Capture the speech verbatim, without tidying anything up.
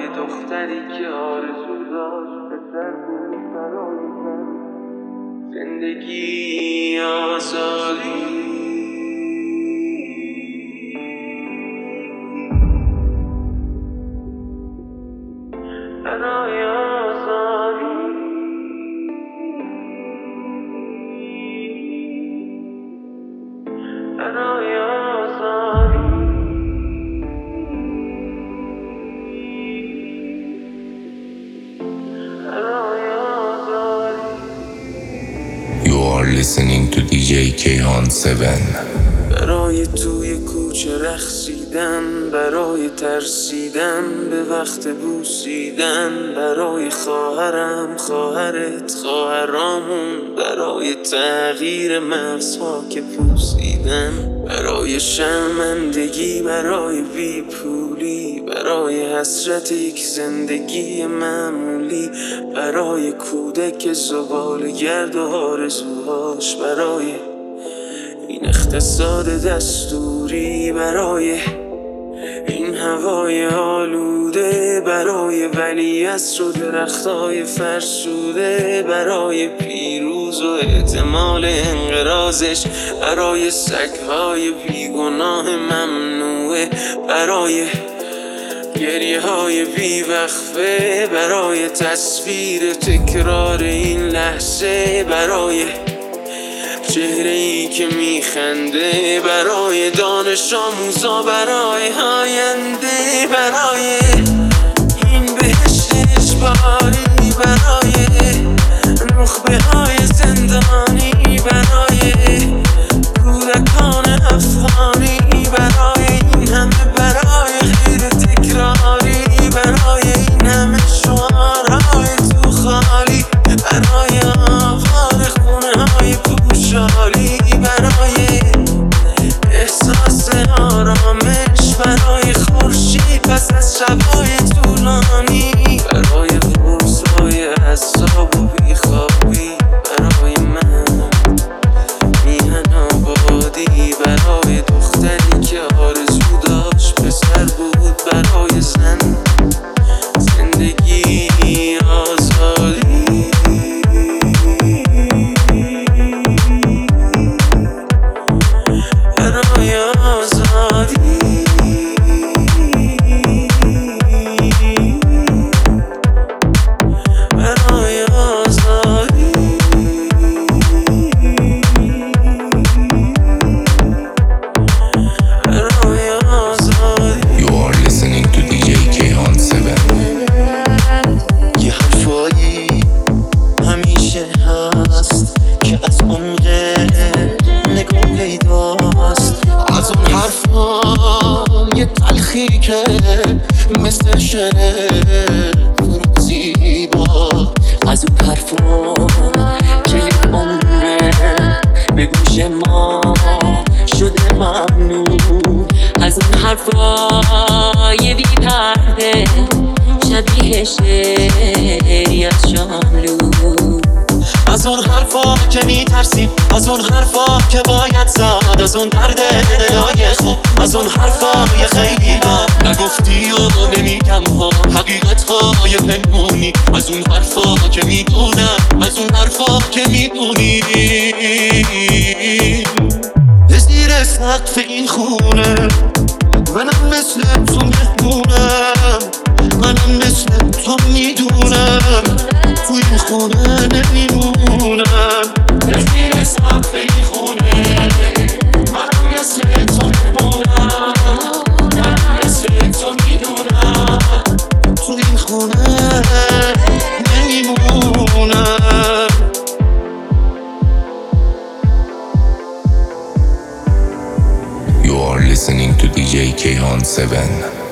دختری که آرزو داشت پسر بود برای زن. زندگی آزادی برای آزادی برای آزادی برای آزادی. You are listening to دی جی کیهان هفت. برای توی کوچه رقصیدن، برای ترسیدن به وقت بوسیدن، برای خواهرم خواهرت خواهرامون، برای تغییر مغزها که پوسیدن، برای شرمندگی برای بیپولی، برای حسرت یک زندگی معمولی، برای کودک زباله‌گرد و آرزوهاش، برای این اقتصاد دستوری، برای این هوای آلوده، برای ولیعصر و درختای فرسوده، برای پیروز و احتمال انقراضش، برای سگهای بیگناه ممنوعه، برای گریه های بیوقفه، برای تصویر تکرار این لحظه، برای چهره ای که میخنده، برای دانش آموزا، برای آینده، برای این بهشت اجباری، برای نخبه های زندانی، برای کودکان افغانی، برای این همه برای غیر تکراری، برای این همه شعارهای تو خالی، برای آوار خونه های پوشالی، برای احساس آرامش، برای خورشید پس از شب‌های طولانی، برای روزهای عذاب و بیخوابی، برای من میهن آبادی، برای دختری که آرزو داشت پسر بود برای زن. زندگی آزادی برای آزادی برای آزادی برای آزادی. You are listening to دی جی کیهان هفت. یه حرفایی همیشه هست که از عمق نگاه پیداست، از اون حرفا یه تلخی که مثل شعر زیبا، از اون حرفا که یک عمره به گوش ما شده ممنون، از اون حرفای بی پرده شبیه شعری از شاملو، از اون حرفا که میترسیم، از اون حرفا که باید زد، از اون درد دلای خوب، از اون حرفای خیلی با نگفتی و نمیگم ها، حقیقت های پنهونی، از اون حرفا که میدونم، از اون حرفا که میدونی. زیر سقف این خونه منم مثل تو مهمونم، منم مثل تو میدونم تو این خونه نمیمونم. زیر سقف این خونه منم مثل تو مهمونم، منم مثل تو میدونم تو این خونه نمیمونم. You are listening to دی جی کیهان هفت.